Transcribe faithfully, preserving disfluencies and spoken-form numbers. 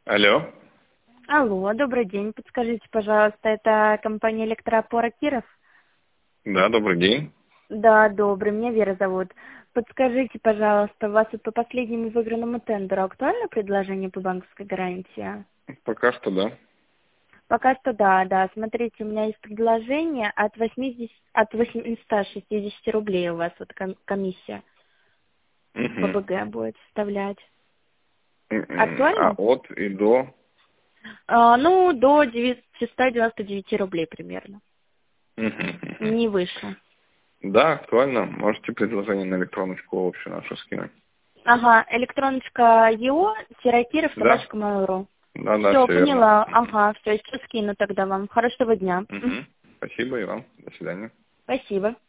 Алло. Алло, добрый день. Подскажите, пожалуйста, это компания электроопора Киров? Да, добрый день. Да, добрый. Меня Вера зовут. Подскажите, пожалуйста, у вас вот по последнему выигранному тендеру актуально предложение по банковской гарантии? Пока что да. Пока что да, да. Смотрите, у меня есть предложение от восьмидесяти, от восьмисот шестидесяти рублей у вас вот ком- комиссия по Угу. БГ будет составлять. А Актуально? от и до? А, ну, до девятисот девяноста девяти рублей примерно. Угу. Не выше. Да, актуально. Можете предложение на электроночку общую нашу скинуть. Ага, электроночка ЕО, Сиракиров, Да? собачка Mail.ru. Да, да, Все, все верно. поняла. Угу. Ага, все, сейчас скину тогда вам. Хорошего дня. М, Угу. Спасибо и вам. До свидания. Спасибо.